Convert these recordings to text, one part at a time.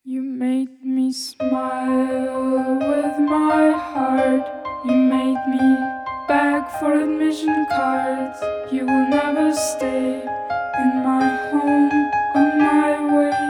You made me smile with my heart. You made me beg for admission cards. You will never stay in my home on my way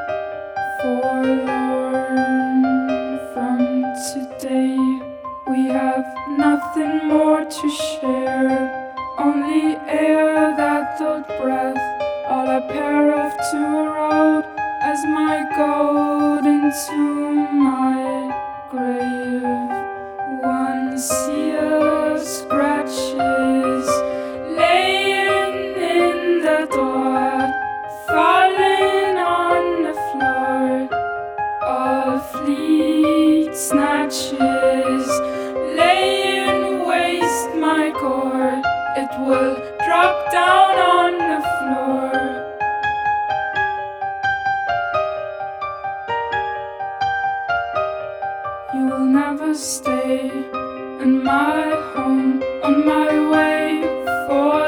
forlorn. From today, we have nothing more to share, only air that thought breath. All I pair off to a road as my goat into my grave. One sea of scratches laying in the door, falling on the floor. All fleet snatches laying waste my core. It will drop down on the floor. You will never stay in my home on my way for